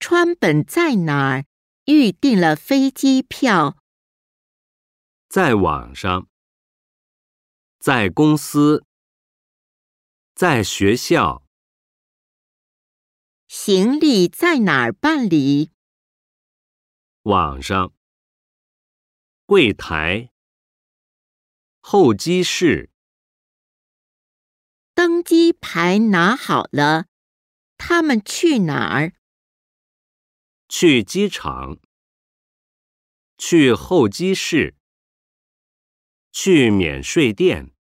川本在哪儿预订了飞机票？ 在网上，在公司，在学校。 行李在哪儿办理？ 网上，柜台，候机室。 登机牌拿好了，他们去哪儿？ 去机场，去候机室，去免税店。